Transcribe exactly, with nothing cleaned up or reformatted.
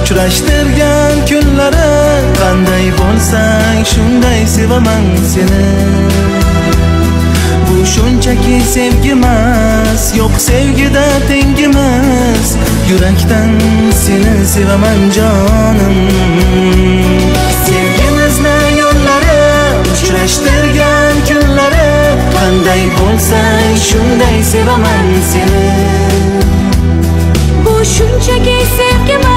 Uchrashtirgan kunlari qanday bo'lsang shunday sevaman seni. Bu shunchaki sevgimas, yo'q sevgida tengimiz. Yurakdan seni sevaman jonim. Sevgimizni yo'llari uchrashtirgan kunlari qanday bo'lsang shunday sevaman seni. Bu shunchaki sevgimas,